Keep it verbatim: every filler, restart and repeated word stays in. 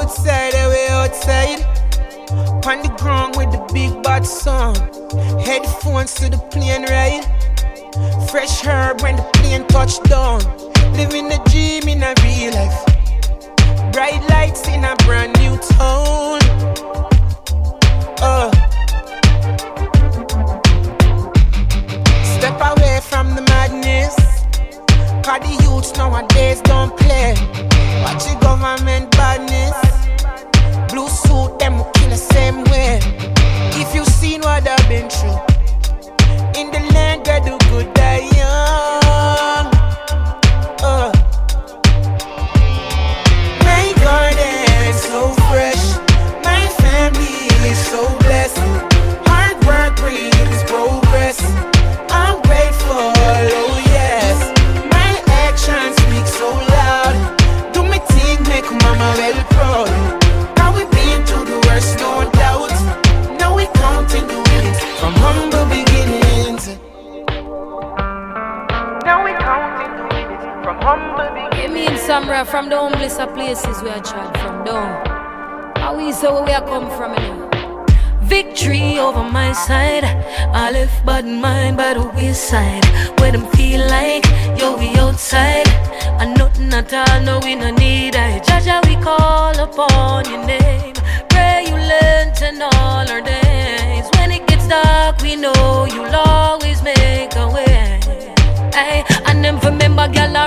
outside, away outside. On the ground with the big bad sun. Headphones to the plane ride. Fresh herb when the plane touch down. Living a dream in a real life. Bright lights in a brand new town. Uh. Step away from the madness. Cause the youths nowadays don't play. Watch the government badness. Blue suit, them will kill the same way. If you seen what I've been through, in the land where the good die young. uh. My garden is so fresh. My family is so blessed. Hard work brings progress. I'm grateful, oh yes. My actions speak so loud. Do me thing, make mama well proud. Now we been through the worst, no doubt. Now we counting the wins from humble beginnings. Now we counting the wins from humble beginnings. It means somewhere from the humblest of places we are tried from down. How we say where we are come from, you know? Victory over my side. I left bad mind by the wayside. Where them feel like, yo, we outside. And nothing at all, no, we no need I. Jaja, we call upon your name. Pray you learn to all our days. When it gets dark, we know you'll always make a way. Ay, and then remember, girl,